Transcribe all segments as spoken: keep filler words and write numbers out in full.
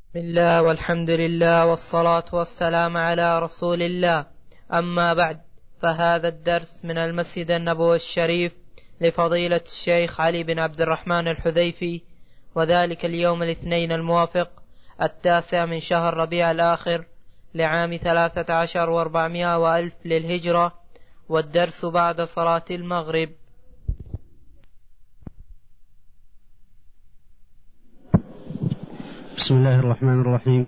بسم الله والحمد لله والصلاة والسلام على رسول الله. أما بعد، فهذا الدرس من المسجد النبوي الشريف لفضيلة الشيخ علي بن عبد الرحمن الحذيفي، وذلك اليوم الاثنين الموافق التاسع من شهر ربيع الآخر لعام ثلاثة عشر واربعمائة وألف للهجرة، والدرس بعد صلاة المغرب. بسم الله الرحمن الرحيم،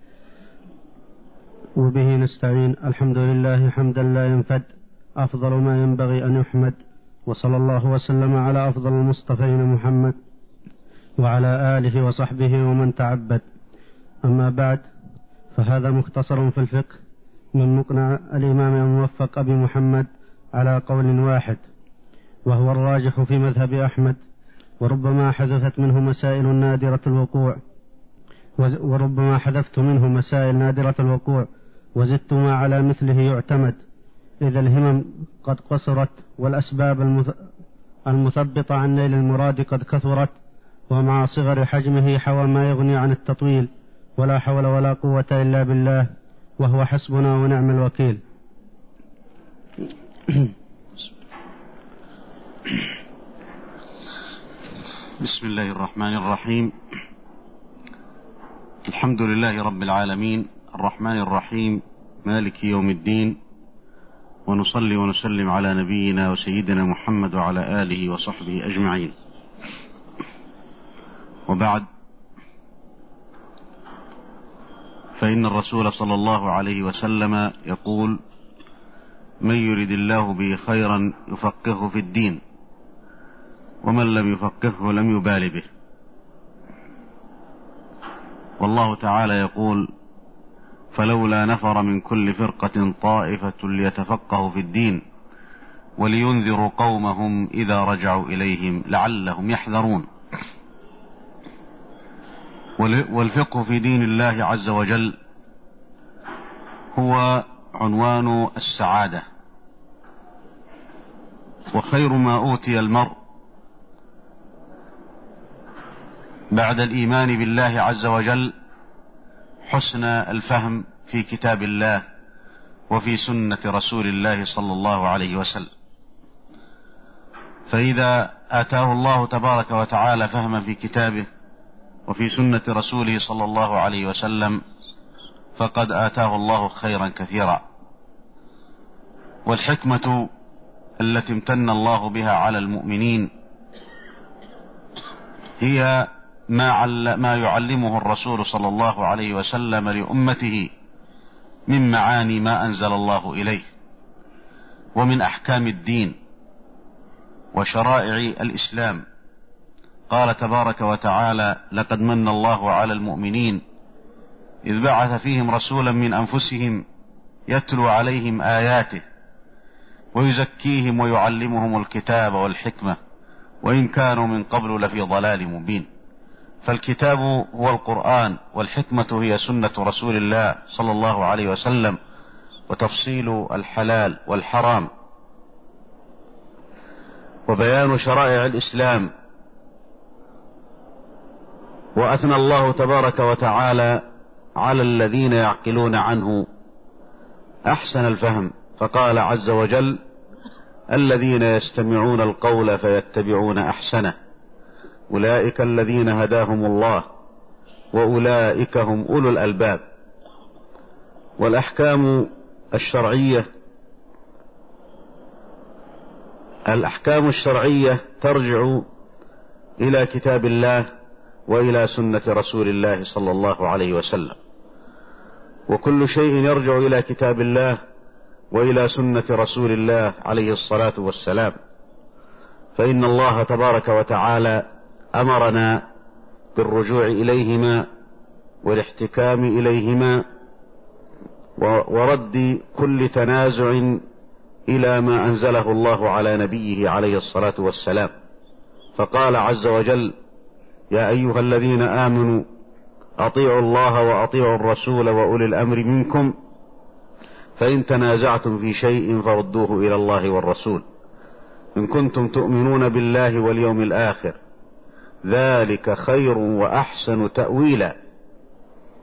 وبه نستعين. الحمد لله حمدا لا ينفد، أفضل ما ينبغي أن يحمد، وصلى الله وسلم على أفضل المصطفين محمد وعلى آله وصحبه ومن تعبد. أما بعد، فهذا مختصر في الفقه من مقنع الإمام الموفق أبي محمد على قول واحد، وهو الراجح في مذهب أحمد، وربما حذفت منه مسائل نادرة الوقوع وربما حذفت منه مسائل نادرة الوقوع وزدت ما على مثله يعتمد، إذا الهمم قد قصرت والأسباب المثبطة عن نيل المراد قد كثرت، ومع صغر حجمه حوى ما يغني عن التطويل، ولا حول ولا قوة إلا بالله، وهو حسبنا ونعم الوكيل. بسم الله الرحمن الرحيم. الحمد لله رب العالمين، الرحمن الرحيم، مالك يوم الدين، ونصلي ونسلم على نبينا وسيدنا محمد وعلى آله وصحبه أجمعين. وبعد، فإن الرسول صلى الله عليه وسلم يقول: من يرد الله به خيرا يفقهه في الدين، ومن لم يفقهه لم يبال به. والله تعالى يقول: فلولا نفر من كل فرقة طائفة ليتفقهوا في الدين ولينذروا قومهم إذا رجعوا إليهم لعلهم يحذرون. والفقه في دين الله عز وجل هو عنوان السعادة، وخير ما أوتي المرء بعد الإيمان بالله عز وجل حسن الفهم في كتاب الله وفي سنة رسول الله صلى الله عليه وسلم. فإذا آتاه الله تبارك وتعالى فهما في كتابه وفي سنة رسوله صلى الله عليه وسلم فقد آتاه الله خيرا كثيرا. والحكمة التي امتن الله بها على المؤمنين هي ما يعلمه الرسول صلى الله عليه وسلم لأمته من معاني ما أنزل الله إليه، ومن أحكام الدين وشرائع الإسلام. قال تبارك وتعالى: لقد من الله على المؤمنين إذ بعث فيهم رسولا من أنفسهم يتلو عليهم آياته ويزكيهم ويعلمهم الكتاب والحكمة وإن كانوا من قبل لفي ضلال مبين. فالكتاب هو القرآن، والحكمة هي سنة رسول الله صلى الله عليه وسلم، وتفصيل الحلال والحرام، وبيان شرائع الإسلام. وأثنى الله تبارك وتعالى على الذين يعقلون عنه أحسن الفهم، فقال عز وجل: الذين يستمعون القول فيتبعون أحسنه أولئك الذين هداهم الله وأولئك هم أولو الألباب. والأحكام الشرعية الأحكام الشرعية ترجع إلى كتاب الله وإلى سنة رسول الله صلى الله عليه وسلم، وكل شيء يرجع إلى كتاب الله وإلى سنة رسول الله عليه الصلاة والسلام، فإن الله تبارك وتعالى أمرنا بالرجوع إليهما والاحتكام إليهما ورد كل تنازع إلى ما أنزله الله على نبيه عليه الصلاة والسلام. فقال عز وجل: يا أيها الذين آمنوا أطيعوا الله وأطيعوا الرسول وأولي الأمر منكم فإن تنازعتم في شيء فردوه إلى الله والرسول إن كنتم تؤمنون بالله واليوم الآخر ذلك خير وأحسن تأويلا.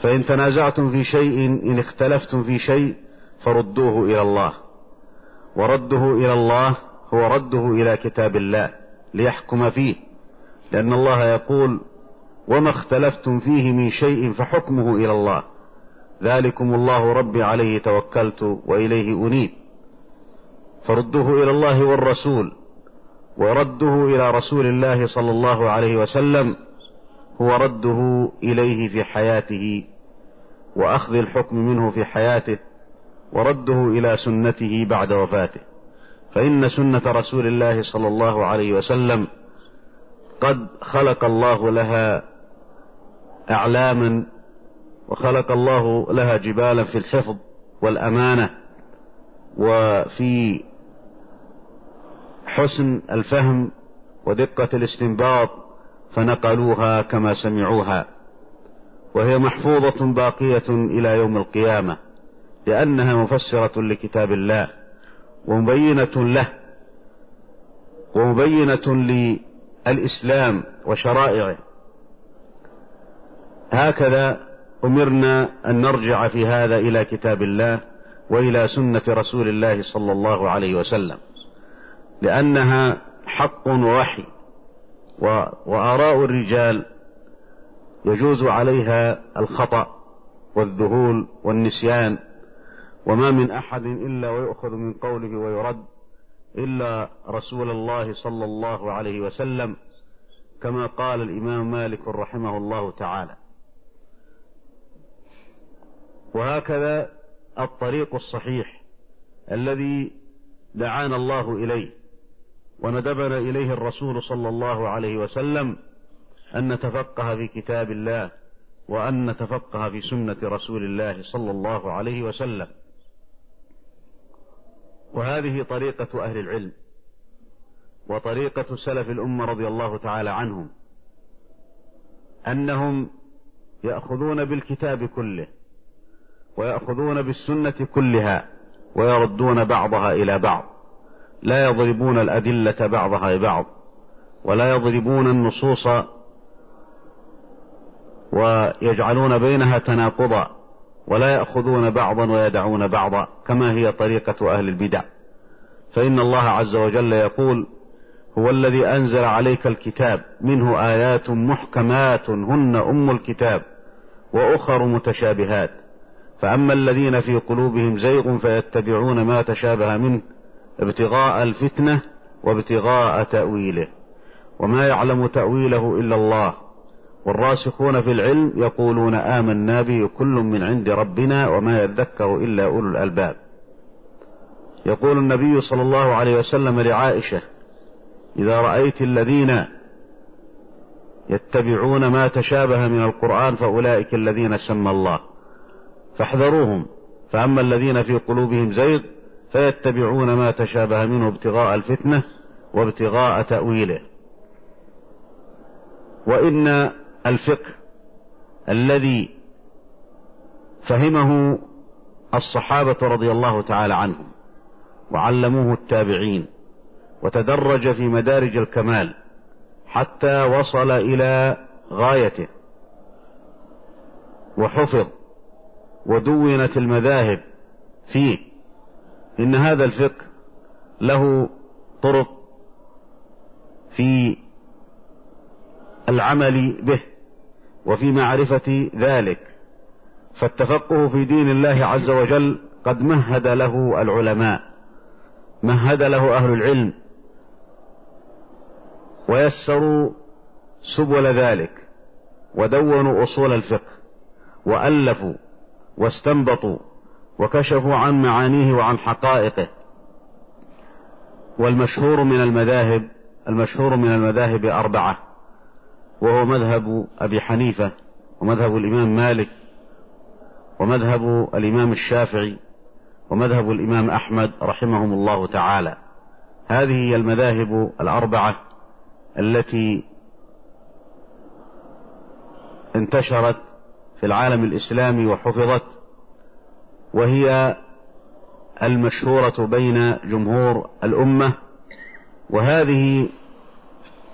فإن تنازعتم في شيء إن اختلفتم في شيء فردوه إلى الله، ورده إلى الله هو رده إلى كتاب الله ليحكم فيه، لأن الله يقول وما اختلفتم فيه من شيء فحكمه إلى الله، ذلكم الله ربي عليه توكلت وإليه أنيب. فردوه إلى الله والرسول، ورده إلى رسول الله صلى الله عليه وسلم هو رده إليه في حياته وأخذ الحكم منه في حياته، ورده إلى سنته بعد وفاته. فإن سنة رسول الله صلى الله عليه وسلم قد خلق الله لها أعلاما، وخلق الله لها جبالا في الحفظ والأمانة وفي حسن الفهم ودقة الاستنباط، فنقلوها كما سمعوها، وهي محفوظة باقية إلى يوم القيامة، لأنها مفسرة لكتاب الله ومبينة له ومبينة للإسلام وشرائعه. هكذا أمرنا أن نرجع في هذا إلى كتاب الله وإلى سنة رسول الله صلى الله عليه وسلم، لأنها حق ووحي، وآراء الرجال يجوز عليها الخطأ والذهول والنسيان، وما من أحد إلا ويؤخذ من قوله ويرد إلا رسول الله صلى الله عليه وسلم، كما قال الإمام مالك رحمه الله تعالى. وهكذا الطريق الصحيح الذي دعانا الله إليه وندبنا إليه الرسول صلى الله عليه وسلم، أن نتفقه في كتاب الله وأن نتفقه في سنة رسول الله صلى الله عليه وسلم. وهذه طريقة أهل العلم وطريقة سلف الأمة رضي الله تعالى عنهم، أنهم يأخذون بالكتاب كله ويأخذون بالسنة كلها ويردون بعضها إلى بعض، لا يضربون الأدلة بعضها ببعض، ولا يضربون النصوص ويجعلون بينها تناقضا، ولا يأخذون بعضا ويدعون بعضا كما هي طريقة أهل البدع. فإن الله عز وجل يقول هو الذي أنزل عليك الكتاب منه آيات محكمات هن أم الكتاب وأخر متشابهات، فأما الذين في قلوبهم زيغ فيتبعون ما تشابه منه ابتغاء الفتنة وابتغاء تأويله وما يعلم تأويله إلا الله، والراسخون في العلم يقولون آمنا به كل من عند ربنا وما يذكر إلا أولو الألباب. يقول النبي صلى الله عليه وسلم لعائشة إذا رأيت الذين يتبعون ما تشابه من القرآن فأولئك الذين سمى الله فاحذروهم، فأما الذين في قلوبهم زيغ فيتبعون ما تشابه منه ابتغاء الفتنة وابتغاء تأويله. وإن الفقه الذي فهمه الصحابة رضي الله تعالى عنهم وعلموه التابعين وتدرج في مدارج الكمال حتى وصل إلى غايته وحفظ ودونت المذاهب فيه، إن هذا الفقه له طرق في العمل به وفي معرفة ذلك. فالتفقه في دين الله عز وجل قد مهد له العلماء، مهد له أهل العلم ويسروا سبل ذلك ودونوا أصول الفقه وألفوا واستنبطوا وكشفوا عن معانيه وعن حقائقه. والمشهور من المذاهب المشهور من المذاهب أربعة، وهو مذهب أبي حنيفة ومذهب الإمام مالك ومذهب الإمام الشافعي ومذهب الإمام أحمد رحمهم الله تعالى. هذه هي المذاهب الأربعة التي انتشرت في العالم الإسلامي وحفظت، وهي المشهورة بين جمهور الأمة. وهذه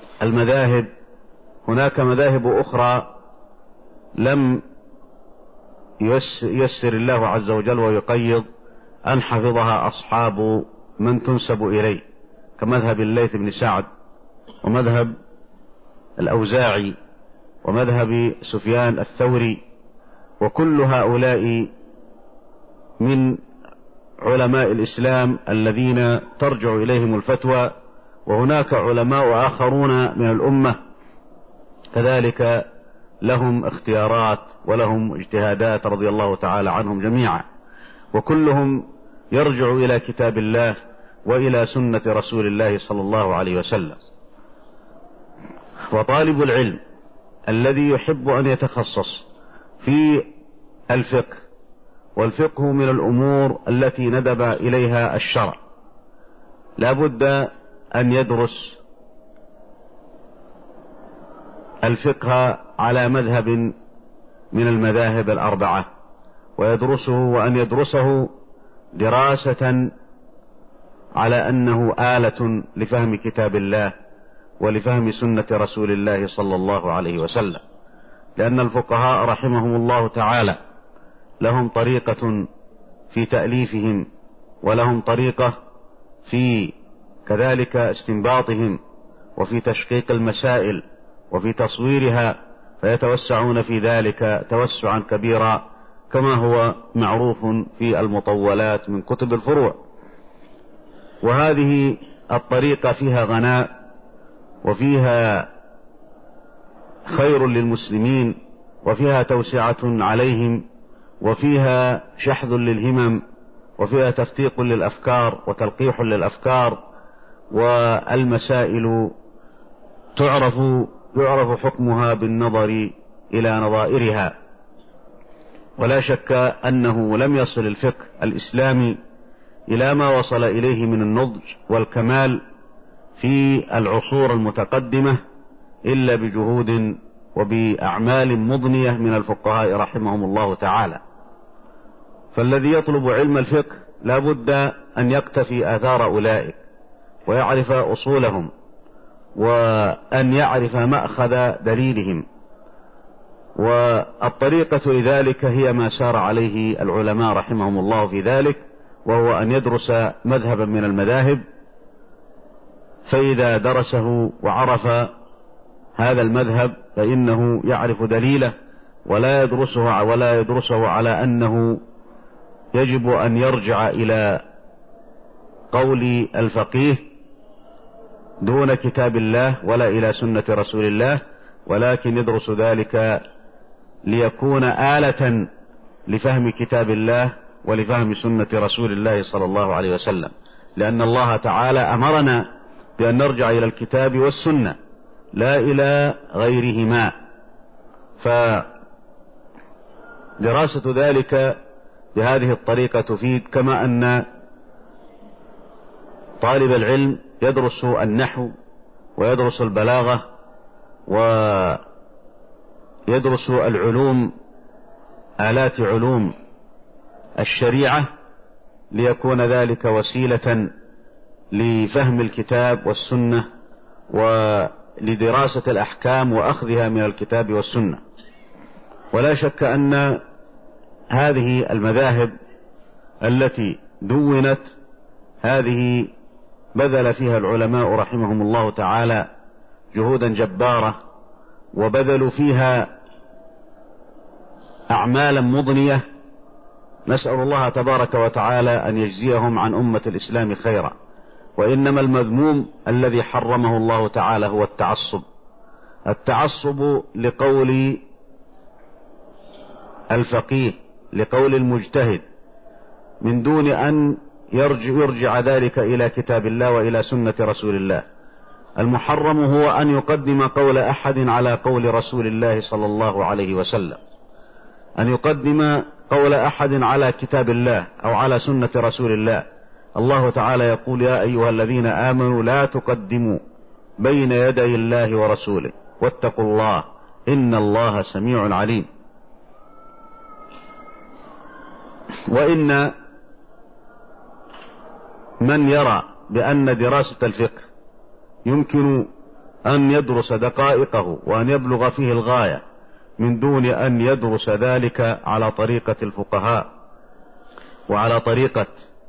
المذاهب هناك مذاهب أخرى لم ييسر الله عز وجل ويقيض أن حفظها أصحاب من تنسب إليه، كمذهب الليث بن سعد ومذهب الأوزاعي ومذهب سفيان الثوري، وكل هؤلاء من علماء الإسلام الذين ترجع إليهم الفتوى. وهناك علماء آخرون من الأمة كذلك لهم اختيارات ولهم اجتهادات رضي الله تعالى عنهم جميعا، وكلهم يرجع إلى كتاب الله وإلى سنة رسول الله صلى الله عليه وسلم. وطالب العلم الذي يحب أن يتخصص في الفقه، والفقه من الأمور التي ندب إليها الشرع، لا بد أن يدرس الفقه على مذهب من المذاهب الأربعة، ويدرسه وأن يدرسه دراسة على أنه آلة لفهم كتاب الله ولفهم سنة رسول الله صلى الله عليه وسلم. لأن الفقهاء رحمهم الله تعالى لهم طريقة في تأليفهم، ولهم طريقة في كذلك استنباطهم، وفي تشقيق المسائل وفي تصويرها، فيتوسعون في ذلك توسعا كبيرا كما هو معروف في المطولات من كتب الفروع. وهذه الطريقة فيها غناء وفيها خير للمسلمين، وفيها توسعة عليهم، وفيها شحذ للهمم، وفيها تفتيق للأفكار وتلقيح للأفكار، والمسائل تعرف يعرف حكمها بالنظر إلى نظائرها. ولا شك أنه لم يصل الفقه الإسلامي إلى ما وصل إليه من النضج والكمال في العصور المتقدمة إلا بجهود وبأعمال مضنية من الفقهاء رحمهم الله تعالى. فالذي يطلب علم الفقه لا بد أن يقتفي آثار أولئك ويعرف أصولهم، وأن يعرف مأخذ دليلهم. والطريقة لذلك هي ما سار عليه العلماء رحمهم الله في ذلك، وهو أن يدرس مذهبا من المذاهب، فإذا درسه وعرف هذا المذهب فإنه يعرف دليله، ولا يدرسه ولا يدرسه على أنه يجب أن يرجع إلى قول الفقيه دون كتاب الله ولا إلى سنة رسول الله، ولكن يدرس ذلك ليكون آلة لفهم كتاب الله ولفهم سنة رسول الله صلى الله عليه وسلم. لأن الله تعالى أمرنا بأن نرجع إلى الكتاب والسنة لا إلى غيرهما، فدراسة ذلك بهذه الطريقة تفيد. كما أن طالب العلم يدرس النحو ويدرس البلاغة ويدرس العلوم آلات علوم الشريعة، ليكون ذلك وسيلة لفهم الكتاب والسنة ولدراسة الأحكام وأخذها من الكتاب والسنة. ولا شك أن هذه المذاهب التي دونت هذه بذل فيها العلماء رحمهم الله تعالى جهودا جبارة، وبذلوا فيها أعمالا مضنية، نسأل الله تبارك وتعالى أن يجزيهم عن أمة الإسلام خيرا. وإنما المذموم الذي حرمه الله تعالى هو التعصب، التعصب لقول الفقيه، لقول المجتهد، من دون أن يرجع, يرجع ذلك إلى كتاب الله وإلى سنة رسول الله. المحرم هو أن يقدم قول أحد على قول رسول الله صلى الله عليه وسلم، أن يقدم قول أحد على كتاب الله أو على سنة رسول الله. الله تعالى يقول: يا أيها الذين آمنوا لا تقدموا بين يدي الله ورسوله واتقوا الله إن الله سميع عليم. وإن من يرى بأن دراسة الفقه يمكن أن يدرس دقائقه وأن يبلغ فيه الغاية من دون أن يدرس ذلك على طريقة الفقهاء وعلى طريقة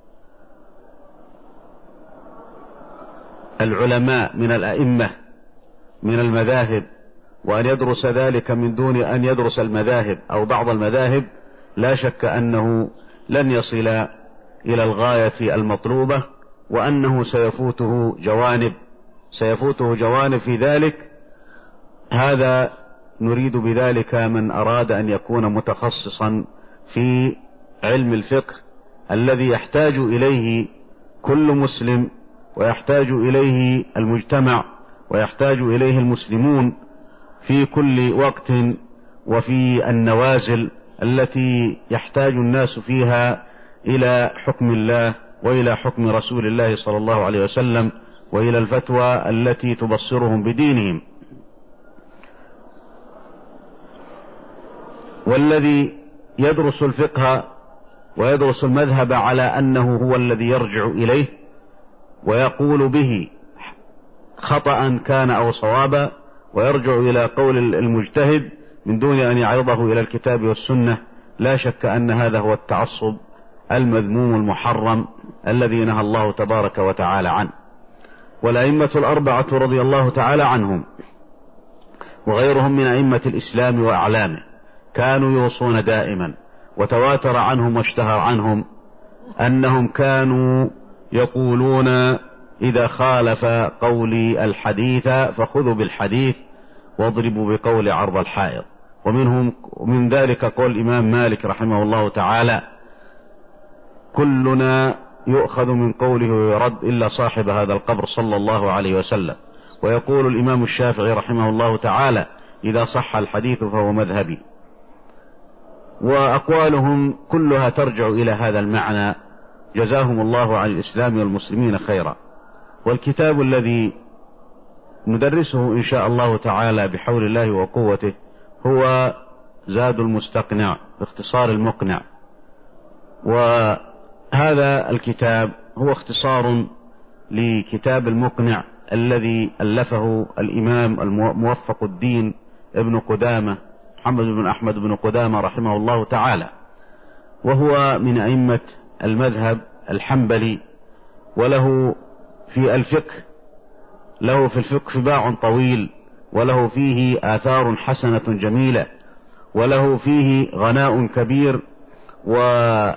العلماء من الأئمة من المذاهب، وأن يدرس ذلك من دون أن يدرس المذاهب أو بعض المذاهب، لا شك أنه لن يصل إلى الغاية المطلوبة، وأنه سيفوته جوانب سيفوته جوانب في ذلك. هذا نريد بذلك من أراد أن يكون متخصصا في علم الفقه الذي يحتاج إليه كل مسلم، ويحتاج إليه المجتمع، ويحتاج إليه المسلمون في كل وقت، وفي النوازل التي يحتاج الناس فيها إلى حكم الله وإلى حكم رسول الله صلى الله عليه وسلم، وإلى الفتوى التي تبصرهم بدينهم. والذي يدرس الفقه ويدرس المذهب على أنه هو الذي يرجع إليه ويقول به خطأ كان أو صوابا، ويرجع إلى قول المجتهد من دون أن يعرضه إلى الكتاب والسنة، لا شك أن هذا هو التعصب المذموم المحرم الذي نهى الله تبارك وتعالى عنه. والأئمة الأربعة رضي الله تعالى عنهم وغيرهم من أئمة الإسلام وأعلامه كانوا يوصون دائما، وتواتر عنهم واشتهر عنهم أنهم كانوا يقولون: إذا خالف قولي الحديث فخذوا بالحديث واضربوا بقول عرض الحائط. ومنهم من ذلك قول الإمام مالك رحمه الله تعالى: كلنا يؤخذ من قوله ويرد إلا صاحب هذا القبر صلى الله عليه وسلم. ويقول الإمام الشافعي رحمه الله تعالى: إذا صح الحديث فهو مذهبي. وأقوالهم كلها ترجع إلى هذا المعنى، جزاهم الله عن الإسلام والمسلمين خيرا. والكتاب الذي ندرسه إن شاء الله تعالى بحول الله وقوته هو زاد المستقنع باختصار المقنع. وهذا الكتاب هو اختصار لكتاب المقنع الذي ألفه الإمام الموفق الدين ابن قدامة محمد بن أحمد بن قدامة رحمه الله تعالى، وهو من أئمة المذهب الحنبلي، وله في الفقه له في الفقه باع طويل، وله فيه آثار حسنة جميلة، وله فيه غناء كبير، وقد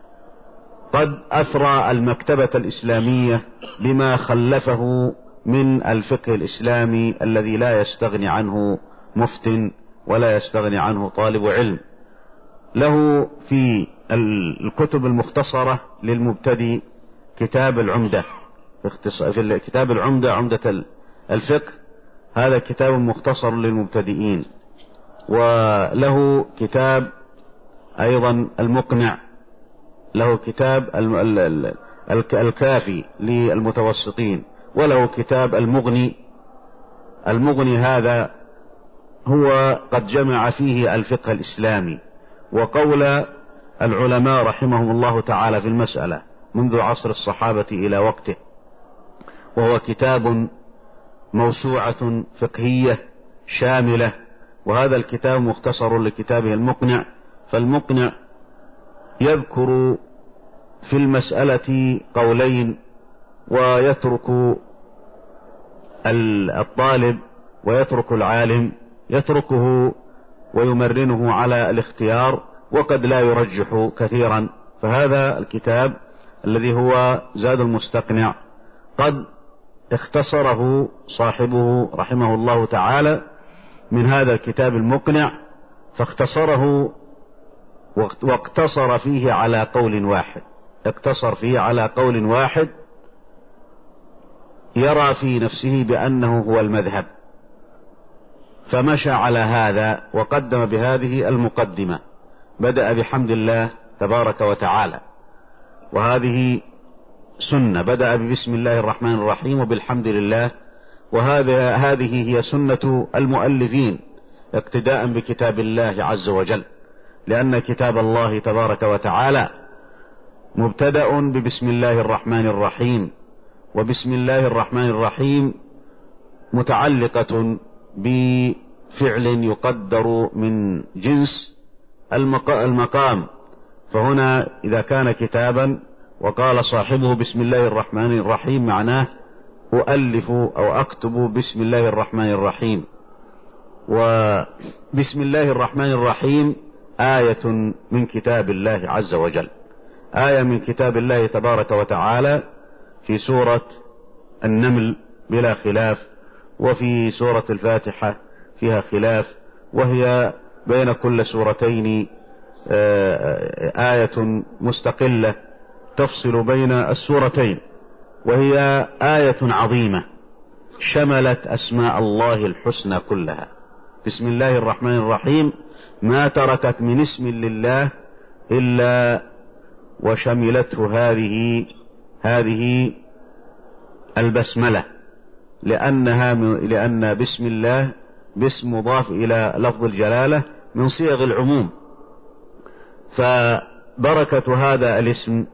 أثرى المكتبة الإسلامية بما خلفه من الفقه الإسلامي الذي لا يستغني عنه مفت ولا يستغني عنه طالب علم. له في الكتب المختصرة للمبتدئ كتاب العمدة، في كتاب العمدة عمدة الفقه، هذا كتاب مختصر للمبتدئين. وله كتاب أيضا المقنع، له كتاب الكافي للمتوسطين، وله كتاب المغني. المغني هذا هو قد جمع فيه الفقه الإسلامي وقول العلماء رحمهم الله تعالى في المسألة منذ عصر الصحابة إلى وقته، وهو كتاب موسوعة فقهية شاملة. وهذا الكتاب مختصر لكتابه المقنع. فالمقنع يذكر في المسألة قولين، ويترك الطالب ويترك العالم، يتركه ويمرنه على الاختيار، وقد لا يرجح كثيرا. فهذا الكتاب الذي هو زاد المستقنع قد اختصره صاحبه رحمه الله تعالى من هذا الكتاب المقنع، فاختصره واقتصر فيه على قول واحد اقتصر فيه على قول واحد يرى في نفسه بأنه هو المذهب، فمشى على هذا وقدم بهذه المقدمة. بدأ بحمد الله تبارك وتعالى، وهذه سنة، بدأ ببسم الله الرحمن الرحيم وبالحمد لله، وهذا هذه هي سنة المؤلفين اقتداء بكتاب الله عز وجل، لأن كتاب الله تبارك وتعالى مبتدأ ببسم الله الرحمن الرحيم، وبسم الله الرحمن الرحيم متعلقة فعل يقدر من جنس المقام. فهنا إذا كان كتابا وقال صاحبه بسم الله الرحمن الرحيم معناه أؤلف أو أكتب بسم الله الرحمن الرحيم. وبسم الله الرحمن الرحيم آية من كتاب الله عز وجل، آية من كتاب الله تبارك وتعالى في سورة النمل بلا خلاف، وفي سورة الفاتحة فيها خلاف، وهي بين كل سورتين آية مستقلة تفصل بين السورتين، وهي آية عظيمة شملت أسماء الله الحسنى كلها. بسم الله الرحمن الرحيم ما تركت من اسم لله إلا وشملته هذه هذه البسملة، لأنها لأن بسم الله باسم مضاف إلى لفظ الجلالة من صيغ العموم، فبركة هذا الاسم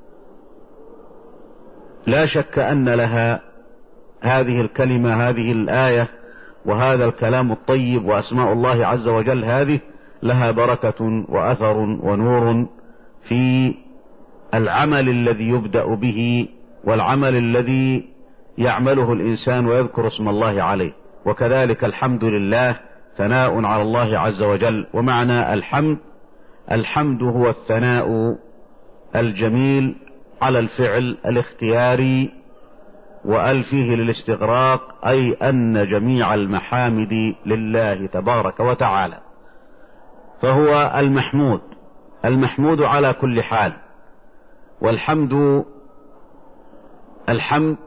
لا شك أن لها هذه الكلمة، هذه الآية وهذا الكلام الطيب وأسماء الله عز وجل هذه لها بركة وأثر ونور في العمل الذي يبدأ به والعمل الذي يعمله الإنسان ويذكر اسم الله عليه. وكذلك الحمد لله ثناء على الله عز وجل. ومعنى الحمد، الحمد هو الثناء الجميل على الفعل الاختياري، وأل فيه للاستغراق، أي أن جميع المحامد لله تبارك وتعالى، فهو المحمود المحمود على كل حال. والحمد الحمد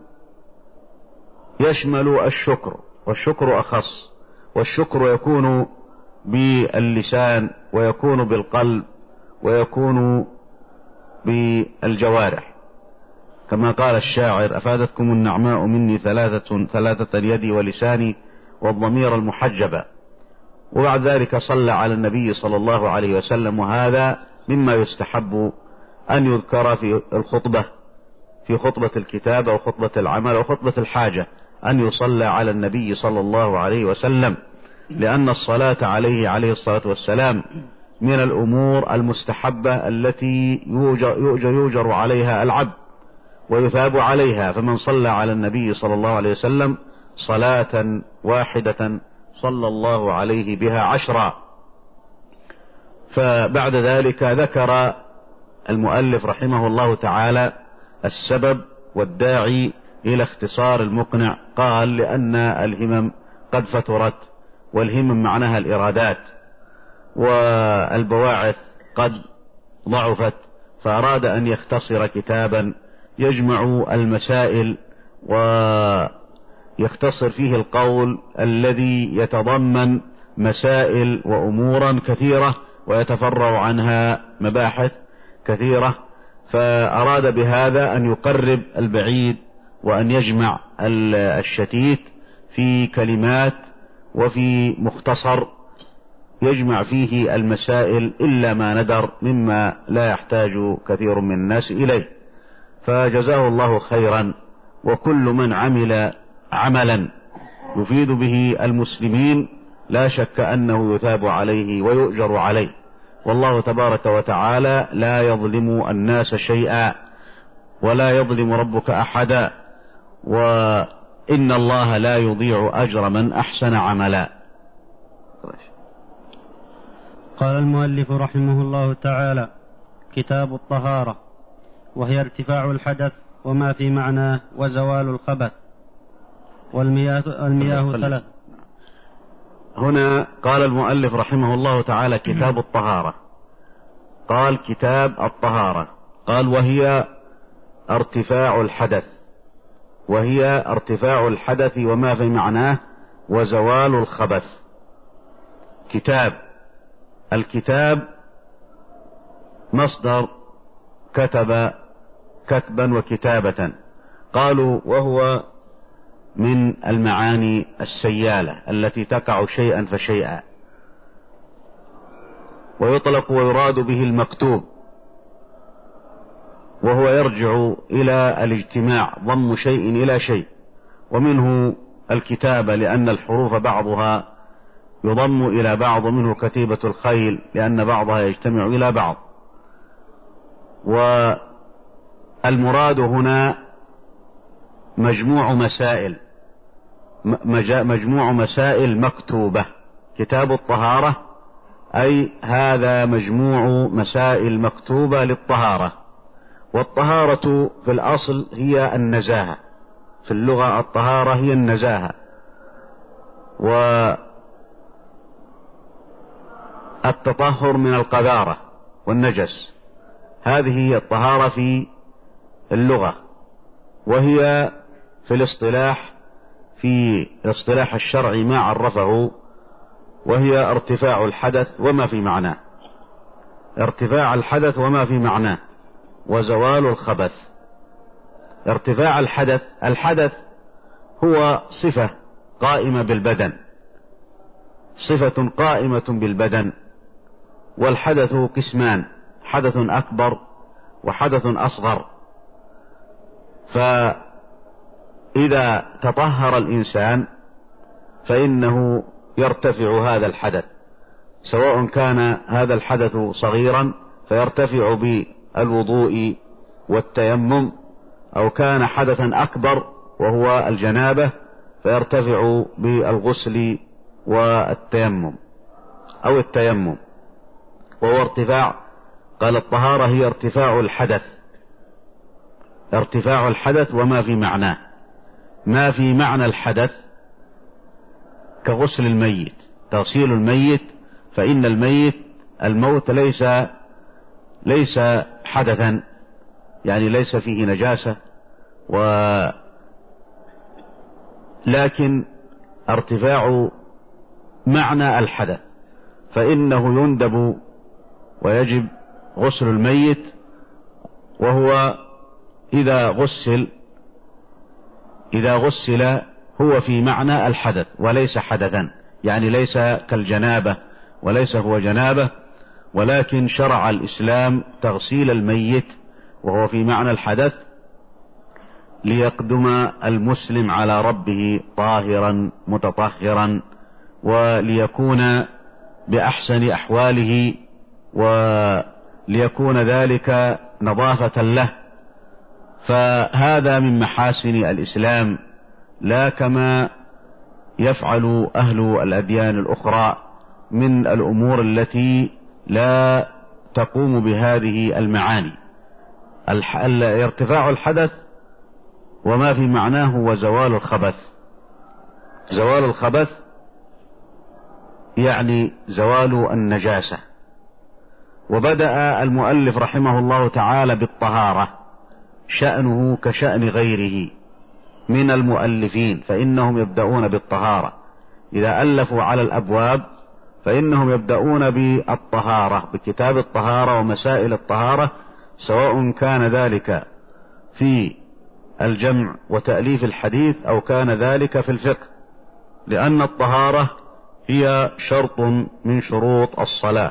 يشمل الشكر، والشكر أخص، والشكر يكون باللسان ويكون بالقلب ويكون بالجوارح، كما قال الشاعر: أفادتكم النعماء مني ثلاثة ثلاثة اليد ولساني والضمير المحجبة. وبعد ذلك صلى على النبي صلى الله عليه وسلم، وهذا مما يستحب أن يذكر في الخطبة، في خطبة الكتاب أو خطبة العمل أو خطبة الحاجة، أن يصلى على النبي صلى الله عليه وسلم، لأن الصلاة عليه عليه الصلاة والسلام من الأمور المستحبة التي يؤجر, يؤجر, يؤجر عليها العبد ويثاب عليها. فمن صلى على النبي صلى الله عليه وسلم صلاة واحدة صلى الله عليه بها عشرا. فبعد ذلك ذكر المؤلف رحمه الله تعالى السبب والداعي إلى اختصار المقنع. قال: لأن الهمم قد فترت، والهمم معناها الإرادات، والبواعث قد ضعفت، فأراد أن يختصر كتابا يجمع المسائل ويختصر فيه القول الذي يتضمن مسائل وأمورا كثيرة ويتفرع عنها مباحث كثيرة. فأراد بهذا أن يقرب البعيد وأن يجمع الشتيت في كلمات وفي مختصر يجمع فيه المسائل إلا ما ندر مما لا يحتاج كثير من الناس إليه. فجزاه الله خيرا. وكل من عمل عملا يفيد به المسلمين لا شك أنه يثاب عليه ويؤجر عليه، والله تبارك وتعالى لا يظلم الناس شيئا ولا يظلم ربك أحدا، وإن الله لا يضيع أجر من أحسن عملا. قال المؤلف رحمه الله تعالى: كتاب الطهارة، وهي ارتفاع الحدث وما في معناه وزوال الخبث. والمياه المياه ثلاث. هنا قال المؤلف رحمه الله تعالى: كتاب الطهارة. قال: كتاب الطهارة. قال: وهي ارتفاع الحدث، وهي ارتفاع الحدث وما في معناه وزوال الخبث. كتاب، الكتاب مصدر كتب كتبا وكتابة. قالوا وهو من المعاني السيالة التي تقع شيئا فشيئا، ويطلق ويراد به المكتوب، وهو يرجع إلى الاجتماع، ضم شيء إلى شيء، ومنه الكتابة لأن الحروف بعضها يضم إلى بعض، منه كتيبة الخيل لأن بعضها يجتمع إلى بعض. والمراد هنا مجموع مسائل مجموع مسائل مكتوبة. كتاب الطهارة أي هذا مجموع مسائل مكتوبة للطهارة. والطهارة في الأصل هي النزاهة، في اللغة الطهارة هي النزاهة، والتطهر من القذارة والنجس. هذه هي الطهارة في اللغة، وهي في الاصطلاح في الاصطلاح الشرعي ما عرفه، وهي ارتفاع الحدث وما في معناه، ارتفاع الحدث وما في معناه وزوال الخبث. ارتفاع الحدث، الحدث هو صفة قائمة بالبدن، صفة قائمة بالبدن. والحدث قسمان: حدث أكبر وحدث أصغر. فإذا تطهر الإنسان فإنه يرتفع هذا الحدث، سواء كان هذا الحدث صغيرا فيرتفع بالوضوء والتيمم، أو كان حدثا أكبر وهو الجنابة فيرتفع بالغسل والتيمم أو التيمم. وهو ارتفاع، قال الطهارة هي ارتفاع الحدث، ارتفاع الحدث وما في معناه. ما في معنى الحدث كغسل الميت، تغسيل الميت، فإن الميت الموت ليس ليس حدثا، يعني ليس فيه نجاسة، ولكن ارتفاع معنى الحدث، فإنه يندب ويجب غسل الميت، وهو إذا غسل إذا غسل هو في معنى الحدث وليس حدثا، يعني ليس كالجنابة وليس هو جنابة، ولكن شرع الإسلام تغسيل الميت وهو في معنى الحدث ليقدم المسلم على ربه طاهرا متطهرا، وليكون بأحسن أحواله، وليكون ذلك نظافة له. فهذا من محاسن الإسلام، لا كما يفعل أهل الأديان الأخرى من الأمور التي لا تقوم بهذه المعاني. ارتفاع الحدث وما في معناه هو زوال الخبث. زوال الخبث يعني زوال النجاسة. وبدأ المؤلف رحمه الله تعالى بالطهارة، شأنه كشأن غيره من المؤلفين، فإنهم يبدأون بالطهارة. إذا ألفوا على الأبواب فإنهم يبدأون بالطهارة، بكتاب الطهارة ومسائل الطهارة، سواء كان ذلك في الجمع وتأليف الحديث أو كان ذلك في الفقه، لأن الطهارة هي شرط من شروط الصلاة.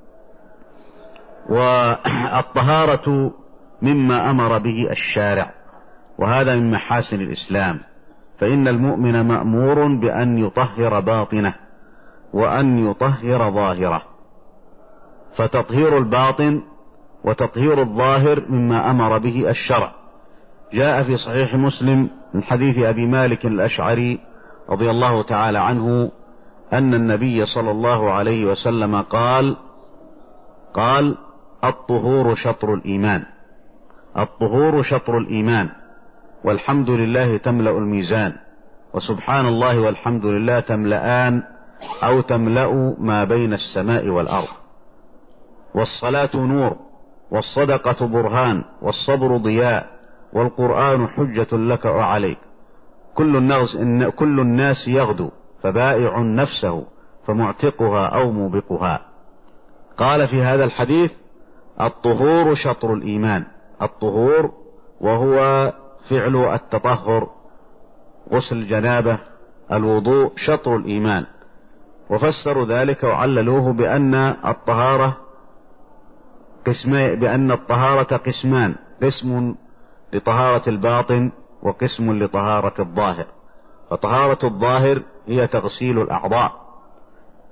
والطهارة مما أمر به الشارع، وهذا من محاسن الإسلام، فإن المؤمن مأمور بأن يطهر باطنه وأن يطهر ظاهره. فتطهير الباطن وتطهير الظاهر مما أمر به الشرع. جاء في صحيح مسلم من حديث أبي مالك الأشعري رضي الله تعالى عنه أن النبي صلى الله عليه وسلم قال قال الطهور شطر الإيمان، الطهور شطر الإيمان، والحمد لله تملأ الميزان، وسبحان الله والحمد لله تملأان أو تملأ ما بين السماء والأرض. والصلاة نور، والصدقة برهان، والصبر ضياء، والقرآن حجة لك وعليك. كل الناس, كل الناس يغدو، فبائع نفسه فمعتقها أو موبقها. قال في هذا الحديث الطهور شطر الإيمان، الطهور وهو فعل التطهر، غسل الجنابة، الوضوء، شطر الإيمان. وفسروا ذلك وعللوه بأن الطهارة قسمين، بأن الطهارة قسمان: قسم لطهارة الباطن وقسم لطهارة الظاهر. فطهارة الظاهر هي تغسيل الأعضاء،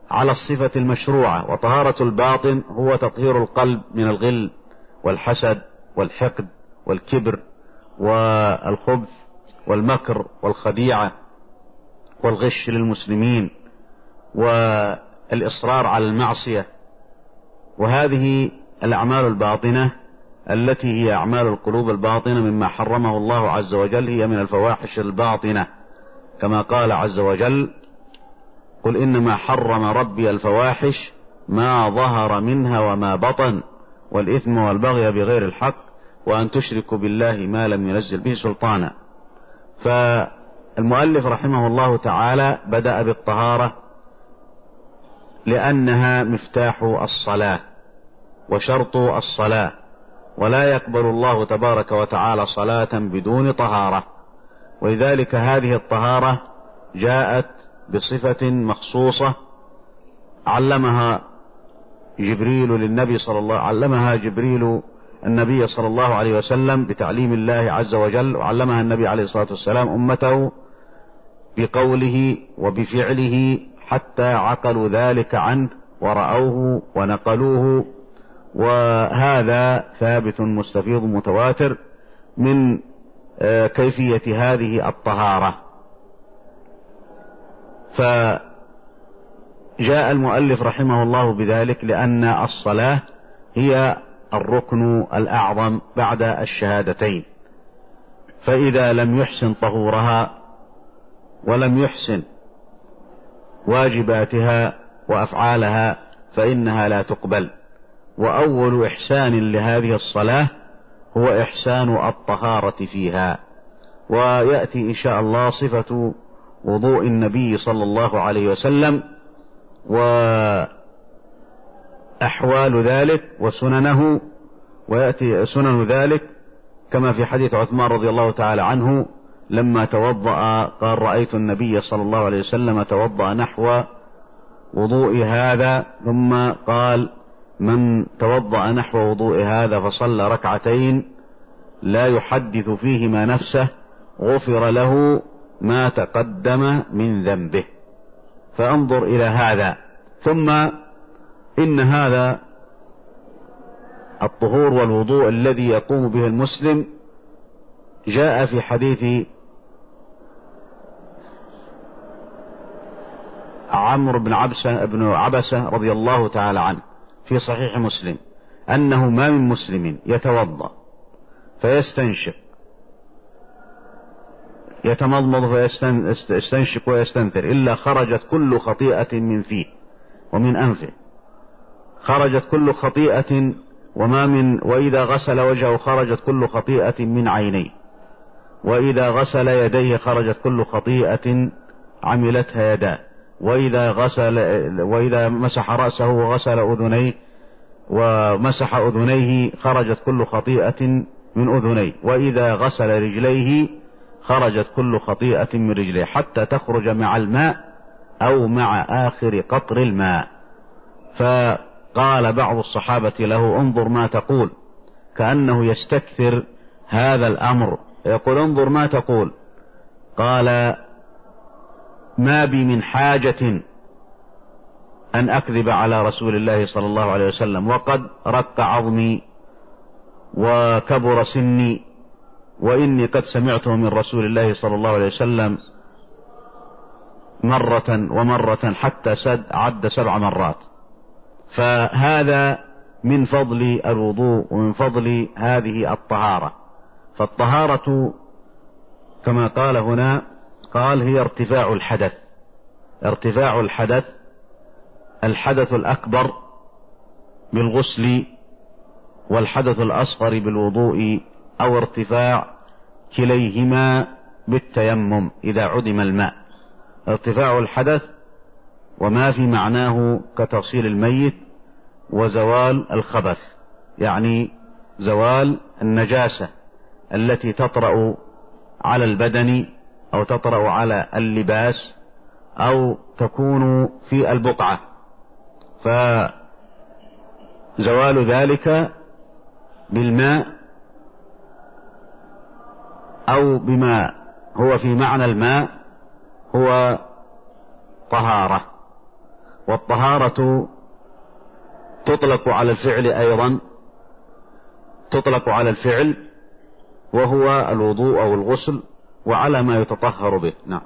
على الصفة المشروعة. وطهارة الباطن هو تطهير القلب من الغل والحسد والحقد والكبر والخبث والمكر والخديعة والغش للمسلمين والإصرار على المعصية. وهذه الأعمال الباطنة التي هي أعمال القلوب الباطنة مما حرمه الله عز وجل هي من الفواحش الباطنة، كما قال عز وجل: قل إنما حرم ربي الفواحش ما ظهر منها وما بطن والإثم والبغي بغير الحق وأن تشركوا بالله ما لم ينزل به سلطانا. فالمؤلف رحمه الله تعالى بدأ بالطهارة لأنها مفتاح الصلاة وشرط الصلاة، ولا يقبل الله تبارك وتعالى صلاة بدون طهارة. ولذلك هذه الطهارة جاءت بصفة مخصوصة علمها جبريل للنبي صلى الله علمها جبريل النبي صلى الله عليه وسلم بتعليم الله عز وجل، وعلمها النبي عليه الصلاة والسلام أمته بقوله وبفعله حتى عقلوا ذلك عنه ورأوه ونقلوه. وهذا ثابت مستفيض متواتر من كيفية هذه الطهارة. فجاء المؤلف رحمه الله بذلك لأن الصلاة هي الركن الأعظم بعد الشهادتين، فإذا لم يحسن طهورها ولم يحسن واجباتها وأفعالها فإنها لا تقبل. وأول إحسان لهذه الصلاة هو إحسان الطهارة فيها. ويأتي إن شاء الله صفة وضوء النبي صلى الله عليه وسلم وأحوال ذلك وسننه، ويأتي سنن ذلك كما في حديث عثمان رضي الله تعالى عنه لما توضأ قال: رأيت النبي صلى الله عليه وسلم توضأ نحو وضوء هذا، ثم قال: من توضأ نحو وضوء هذا فصلى ركعتين لا يحدث فيهما نفسه غفر له ما تقدم من ذنبه. فانظر إلى هذا. ثم إن هذا الطهور والوضوء الذي يقوم به المسلم جاء في حديث عمرو بن عبسة, بن عبسة رضي الله تعالى عنه في صحيح مسلم أنه ما من مسلم يتوضأ فيستنشق يتمضمض فيستنشق ويستنثر إلا خرجت كل خطيئة من فيه ومن أنفه، خرجت كل خطيئة وما من وإذا غسل وجهه خرجت كل خطيئة من عينيه، وإذا غسل يديه خرجت كل خطيئة عملتها يداه، وإذا غسل وإذا مسح رأسه وغسل أذنيه ومسح أذنيه خرجت كل خطيئة من أذنيه، وإذا غسل رجليه خرجت كل خطيئة من رجليه حتى تخرج مع الماء أو مع آخر قطر الماء. فقال بعض الصحابة له: انظر ما تقول، كأنه يستكثر هذا الأمر، يقول: انظر ما تقول. قال: ما بي من حاجة أن أكذب على رسول الله صلى الله عليه وسلم، وقد رق عظمي وكبر سني، وإني قد سمعته من رسول الله صلى الله عليه وسلم مرة ومرة حتى سد عد سبع مرات. فهذا من فضل الوضوء ومن فضل هذه الطهارة. فالطهارة كما قال هنا قال هي ارتفاع الحدث، ارتفاع الحدث الحدث الأكبر بالغسل والحدث الأصغر بالوضوء، أو ارتفاع كليهما بالتيمم إذا عدم الماء. ارتفاع الحدث وما في معناه كتغسيل الميت وزوال الخبث، يعني زوال النجاسة التي تطرأ على البدن أو تطرأ على اللباس أو تكون في البقعة، فزوال ذلك بالماء أو بما هو في معنى الماء هو طهارة. والطهارة تطلق على الفعل أيضا، تطلق على الفعل وهو الوضوء أو الغسل، وعلى ما يتطهر به. نعم.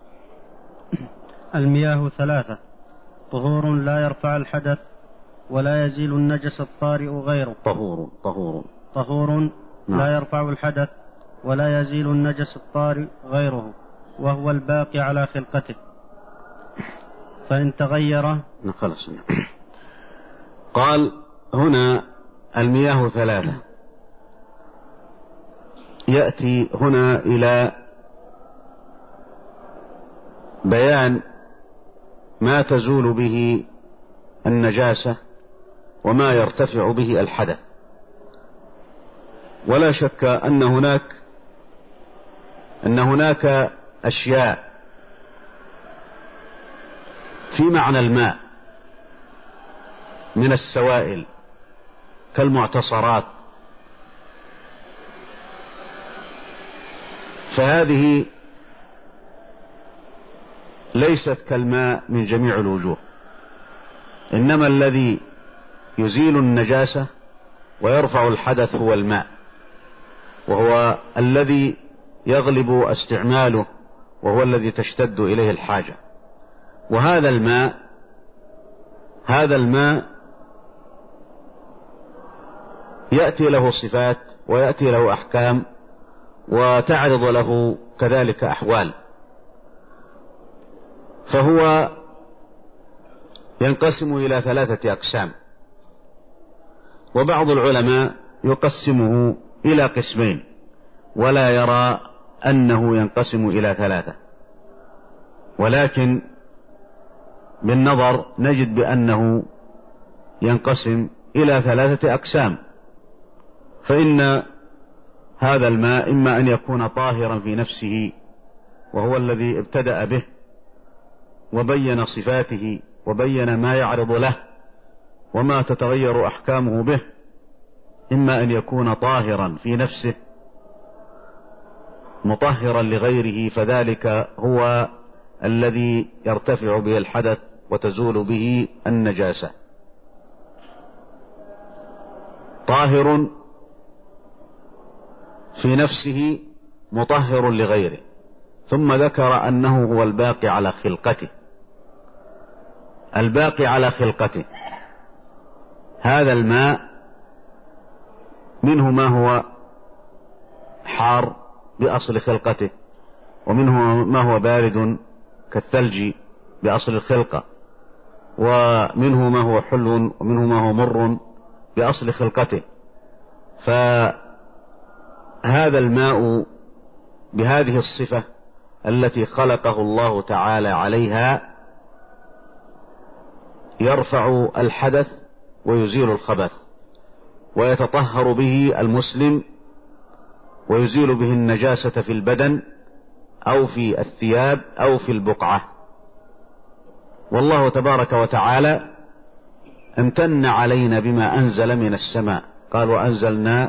المياه ثلاثة: طهور لا يرفع الحدث ولا يزيل النجس الطارئ غيره. طهور طهور طهور نعم. لا يرفع الحدث ولا يزيل النجس الطارئ غيره، وهو الباقي على خلقته، فإن تغير. خلص. قال هنا المياه ثلاثة، يأتي هنا إلى بيان ما تزول به النجاسة وما يرتفع به الحدث. ولا شك أن هناك أن هناك أشياء في معنى الماء من السوائل كالمعتصرات، فهذه ليست كالماء من جميع الوجوه، إنما الذي يزيل النجاسة ويرفع الحدث هو الماء، وهو الذي يغلب استعماله، وهو الذي تشتد إليه الحاجة. وهذا الماء هذا الماء يأتي له صفات ويأتي له أحكام وتعرض له كذلك أحوال، فهو ينقسم إلى ثلاثة أقسام. وبعض العلماء يقسمه إلى قسمين ولا يرى أنه ينقسم إلى ثلاثة، ولكن بالنظر نجد بأنه ينقسم إلى ثلاثة أقسام. فإن هذا الماء إما أن يكون طاهرا في نفسه، وهو الذي ابتدأ به وبين صفاته وبين ما يعرض له وما تتغير أحكامه به، إما أن يكون طاهرا في نفسه مطهرا لغيره، فذلك هو الذي يرتفع به الحدث وتزول به النجاسة. طاهر في نفسه مطهر لغيره، ثم ذكر أنه هو الباقي على خلقته. الباقي على خلقته هذا الماء منه ما هو حار بأصل خلقته، ومنه ما هو بارد كالثلج بأصل الخلقة، ومنه ما هو حلو ومنه ما هو مر بأصل خلقته. فهذا الماء بهذه الصفة التي خلقه الله تعالى عليها يرفع الحدث ويزيل الخبث، ويتطهر به المسلم، ويزيل به النجاسة في البدن أو في الثياب أو في البقعة. والله تبارك وتعالى امتن علينا بما أنزل من السماء، قال وأنزلنا،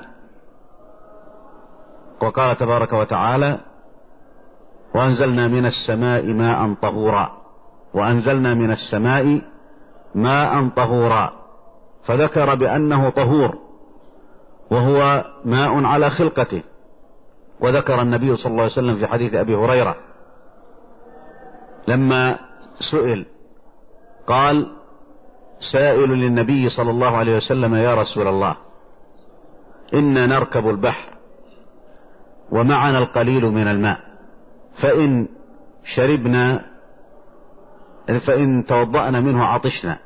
وقال تبارك وتعالى وأنزلنا من السماء ماء طهورا، وأنزلنا من السماء ماء طهورا، فذكر بأنه طهور وهو ماء على خلقته. وذكر النبي صلى الله عليه وسلم في حديث أبي هريرة لما سئل قال سائل للنبي صلى الله عليه وسلم يا رسول الله إنا نركب البحر ومعنا القليل من الماء، فإن شربنا فإن توضأنا منه عطشنا،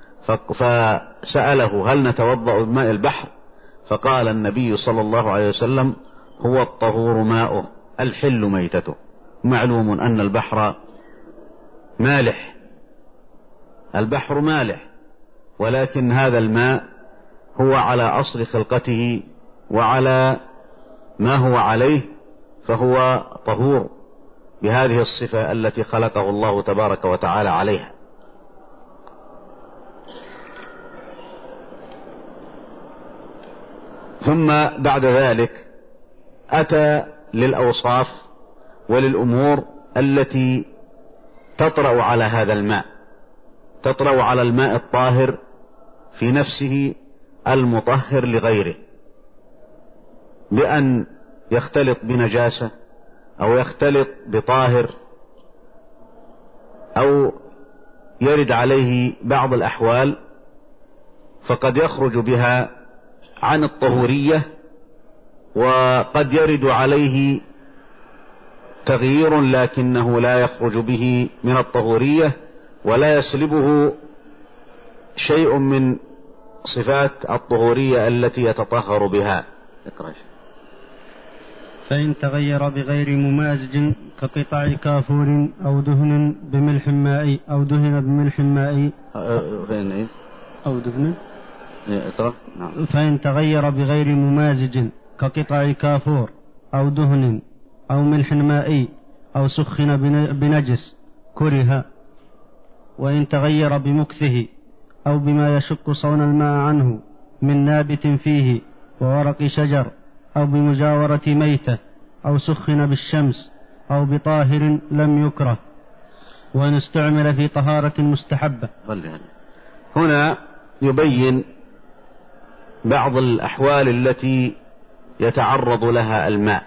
فسأله هل نتوضأ بماء البحر؟ فقال النبي صلى الله عليه وسلم هو الطهور ماؤه الحل ميتته. معلوم أن البحر مالح، البحر مالح، ولكن هذا الماء هو على أصل خلقته وعلى ما هو عليه، فهو طهور بهذه الصفة التي خلقه الله تبارك وتعالى عليها. ثم بعد ذلك أتى للأوصاف وللأمور التي تطرأ على هذا الماء، تطرأ على الماء الطاهر في نفسه المطهر لغيره، بأن يختلط بنجاسة أو يختلط بطاهر أو يرد عليه بعض الأحوال، فقد يخرج بها عن الطهورية، وقد يرد عليه تغيير لكنه لا يخرج به من الطهورية ولا يسلبه شيء من صفات الطهورية التي يتطهر بها. فإن تغير بغير ممازج كقطع كافور أو دهن بملح مائي أو دهن بملح مائي أو دهن فإن تغير بغير ممازج كقطع كافور أو دهن أو ملح مائي أو سخن بنجس كره. وإن تغير بمكثه أو بما يشق صون الماء عنه من نابت فيه وورق شجر أو بمجاورة ميتة أو سخن بالشمس أو بطاهر لم يكره، وإن استعمل في طهارة مستحبة. هنا يبين بعض الأحوال التي يتعرض لها الماء،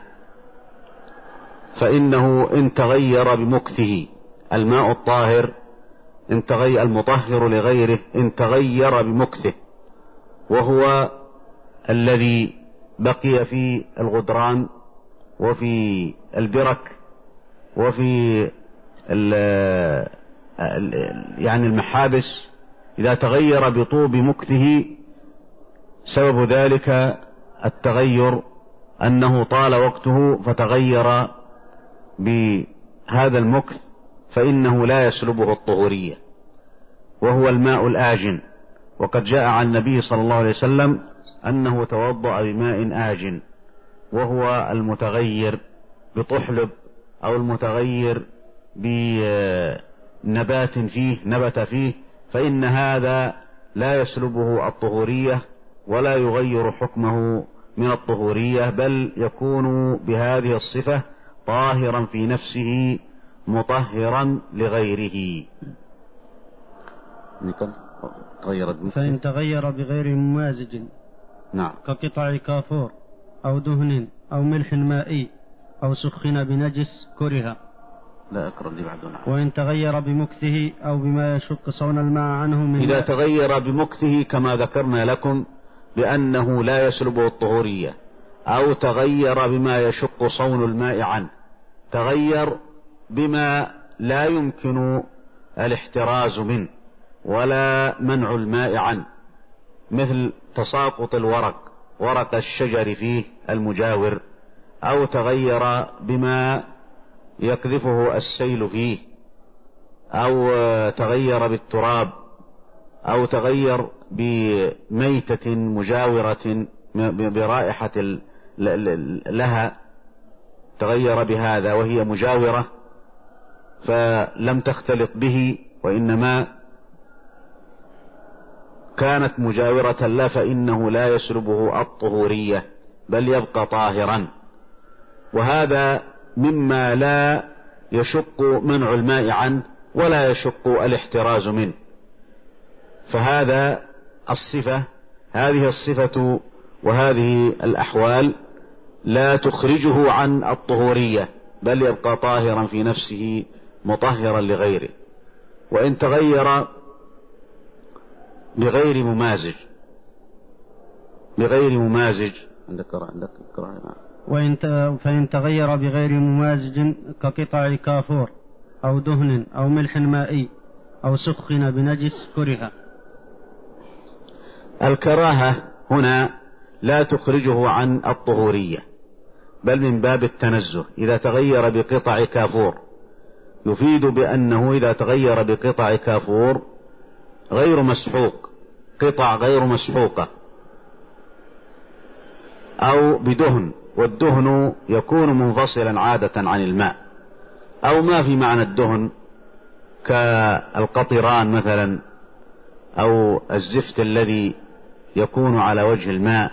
فإنه إن تغير بمكثه الماء الطاهر إن تغير المطهر لغيره إن تغير بمكثه، وهو الذي بقي في الغدران وفي البرك وفي ال ال يعني المحابس، إذا تغير بطوب مكثه سبب ذلك التغير أنه طال وقته فتغير بهذا المكث، فإنه لا يسلبه الطهورية، وهو الماء الآجن. وقد جاء عن النبي صلى الله عليه وسلم أنه توضأ بماء آجن، وهو المتغير بطحلب أو المتغير بنبات فيه نبت فيه، فإن هذا لا يسلبه الطهورية ولا يغير حكمه من الطهورية، بل يكون بهذه الصفة طاهرا في نفسه مطهرا لغيره. فإن تغير بغير ممازج نعم كقطع كافور أو دهن أو ملح مائي أو سخن بنجس كره. لا أكرم دي بعد. نعم. وإن تغير بمكثه أو بما يشق صون الماء عنه من إذا تغير بمكثه كما ذكرنا لكم بأنه لا يسلبه الطهورية، أو تغير بما يشق صون الماء عنه، تغير بما لا يمكن الاحتراز منه ولا منع الماء عنه، مثل تساقط الورق ورق الشجر فيه المجاور، أو تغير بما يقذفه السيل فيه، أو تغير بالتراب، أو تغير بميتة مجاورة برائحة لها، تغير بهذا وهي مجاورة فلم تختلط به وإنما كانت مجاورة له، فإنه لا يسلبه الطهورية بل يبقى طاهرا. وهذا مما لا يشق منع الماء عنه ولا يشق الاحتراز منه، فهذا الصفة هذه الصفة وهذه الأحوال لا تخرجه عن الطهورية بل يبقى طاهرا في نفسه مطهرا لغيره. وإن تغير بغير ممازج بغير ممازج عندك عندك وإن فإن تغير بغير ممازج كقطع كافور أو دهن أو ملح مائي أو سخن بنجس كره. الكراهة هنا لا تخرجه عن الطهورية بل من باب التنزه. إذا تغير بقطع كافور يفيد بأنه إذا تغير بقطع كافور غير مسحوق، قطع غير مسحوقة، أو بدهن، والدهن يكون منفصلا عادة عن الماء، أو ما في معنى الدهن كالقطران مثلا، أو الزفت الذي يكون على وجه الماء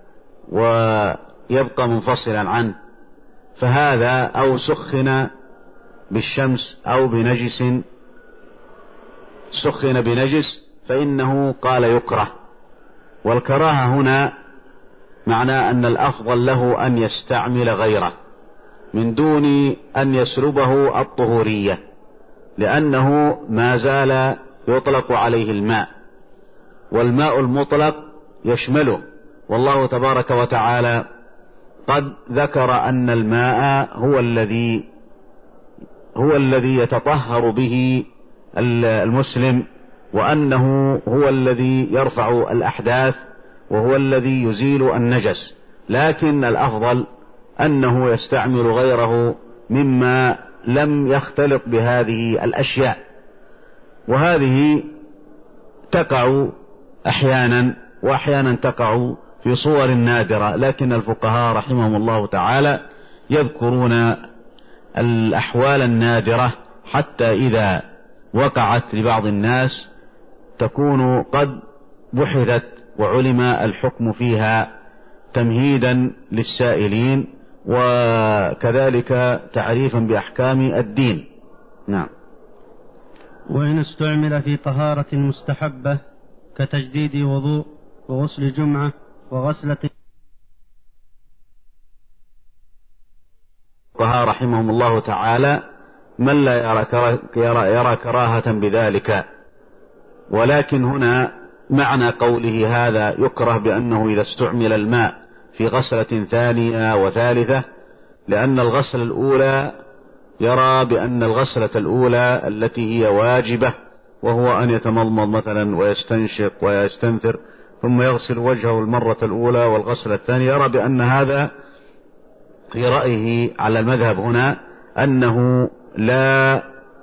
ويبقى منفصلا عنه، فهذا أو سخن بالشمس أو بنجس سخن بنجس فإنه قال يكره. والكراهة هنا معناه أن الأفضل له أن يستعمل غيره من دون أن يسلبه الطهورية، لأنه ما زال يطلق عليه الماء، والماء المطلق يشمله، والله تبارك وتعالى قد ذكر أن الماء هو الذي هو الذي يتطهر به المسلم، وأنه هو الذي يرفع الأحداث وهو الذي يزيل النجس، لكن الأفضل أنه يستعمل غيره مما لم يختلط بهذه الأشياء. وهذه تقع أحيانا وأحيانا تقع في صور نادرة، لكن الفقهاء رحمهم الله تعالى يذكرون الأحوال النادرة حتى إذا وقعت لبعض الناس تكون قد بحثت وعلم الحكم فيها تمهيدا للسائلين، وكذلك تعريفا بأحكام الدين. نعم. وإن استعمل في طهارة مستحبة كتجديد وضوء وغسل جمعة وغسلة. الفقهاء رحمهم الله تعالى من لا يرى, يرى, يرى كراهة بذلك، ولكن هنا معنى قوله هذا يكره بأنه إذا استعمل الماء في غسلة ثانية وثالثة، لأن الغسلة الأولى يرى بأن الغسلة الأولى التي هي واجبة، وهو أن يتمضمض مثلا ويستنشق ويستنثر ثم يغسل وجهه المرة الأولى، والغسلة الثانية يرى بأن هذا في رأيه على المذهب هنا أنه لا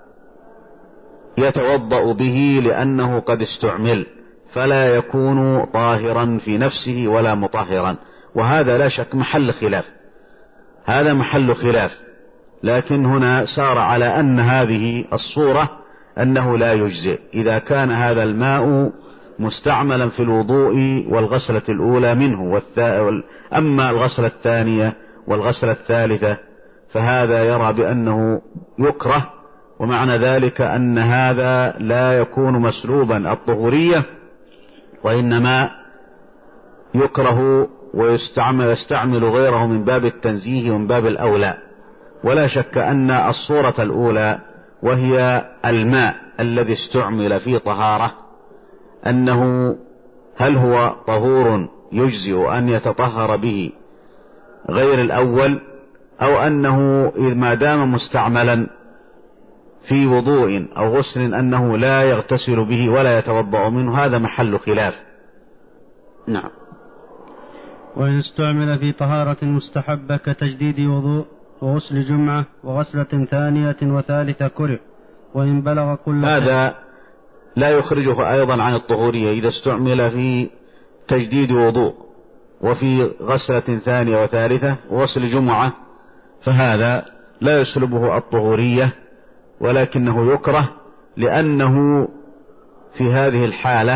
يتوضأ به لأنه قد استعمل، فلا يكون طاهرا في نفسه ولا مطهرا، وهذا لا شك محل خلاف، هذا محل خلاف. لكن هنا سار على أن هذه الصورة أنه لا يجزئ إذا كان هذا الماء مستعملا في الوضوء والغسلة الأولى منه، أما الغسلة الثانية والغسلة الثالثة فهذا يرى بأنه يكره، ومعنى ذلك أن هذا لا يكون مسلوبا الطهورية، وإنما يكره ويستعمل يستعمل غيره من باب التنزيه ومن باب الأولى. ولا شك أن الصورة الأولى وهي الماء الذي استعمل في طهارة أنه هل هو طهور يجزئ أن يتطهر به غير الأول، أو أنه إذ ما دام مستعملا في وضوء أو غسل أنه لا يغتسل به ولا يتوضأ منه، هذا محل خلاف. نعم. وإن استعمل في طهارة مستحبة كتجديد وضوء وغسل جمعة وغسلة ثانية وثالثة كره، وإن بلغ كل هذا لا يخرجه أيضا عن الطهورية إذا استعمل في تجديد وضوء وفي غسلة ثانية وثالثة وغسل جمعة، فهذا لا يسلبه الطهورية، ولكنه يكره لأنه في هذه الحالة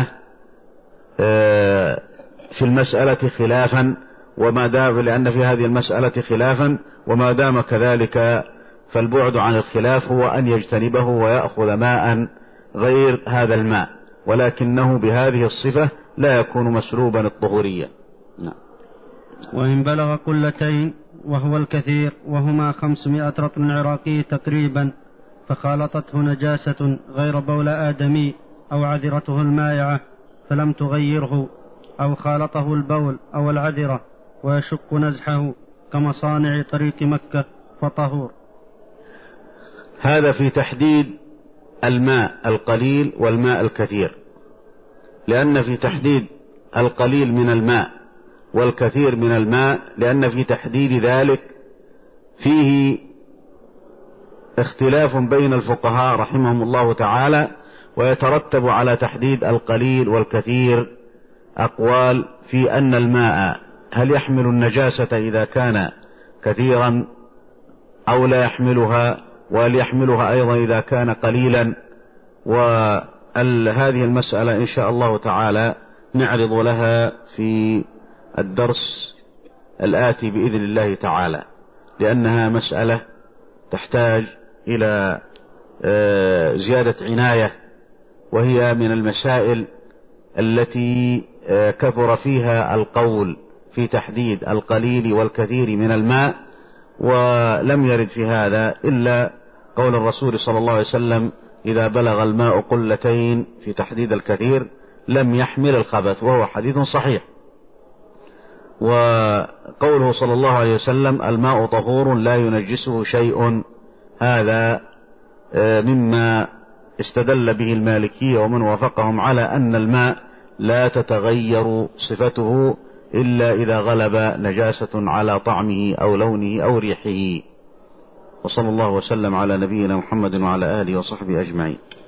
في المسألة خلافا، وما دام لأن في هذه المسألة خلافا وما دام كذلك فالبعد عن الخلاف هو أن يجتنبه ويأخذ ماء غير هذا الماء، ولكنه بهذه الصفة لا يكون مسلوبا الطهورية. نعم. وإن بلغ قلتين وهو الكثير وهما خمسمائة رطل عراقي تقريبا، فخالطته نجاسة غير بول آدمي أو عذرته المائعة فلم تغيره، أو خالطه البول أو العذرة ويشق نزحه كمصانع طريق مكة فطهور. هذا في تحديد الماء القليل والماء الكثير، لأن في تحديد القليل من الماء والكثير من الماء لأن في تحديد ذلك فيه اختلاف بين الفقهاء رحمهم الله تعالى، ويترتب على تحديد القليل والكثير أقوال في أن الماء هل يحمل النجاسة إذا كان كثيرا أو لا يحملها، وهل يحملها أيضا إذا كان قليلا. وهذه المسألة إن شاء الله تعالى نعرض لها في الدرس الآتي بإذن الله تعالى، لأنها مسألة تحتاج إلى زيادة عناية وهي من المسائل التي كثر فيها القول في تحديد القليل والكثير من الماء، ولم يرد في هذا إلا قول الرسول صلى الله عليه وسلم: إذا بلغ الماء قلتين، في تحديد الكثير لم يحمل الخبث، وهو حديث صحيح. وقوله صلى الله عليه وسلم: الماء طهور لا ينجسه شيء، هذا مما استدل به المالكية ومن وافقهم على أن الماء لا تتغير صفته إلا إذا غلب نجاسة على طعمه أو لونه أو ريحه. وصلى الله وسلم على نبينا محمد وعلى آله وصحبه أجمعين.